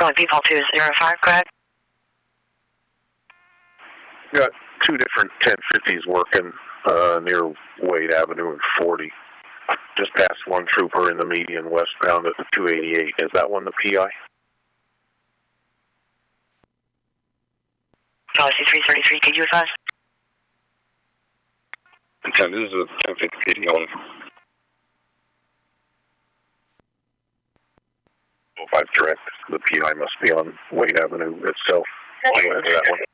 Going people 205, go ahead. Got two different 1050s working near Wade Avenue and 40. Just passed one trooper in the median westbound at the 288. Is that one the PI? Galaxy 333, could you advise? This is a 1050 PD on 05 direct. The PI must be on Wade Avenue itself. That one.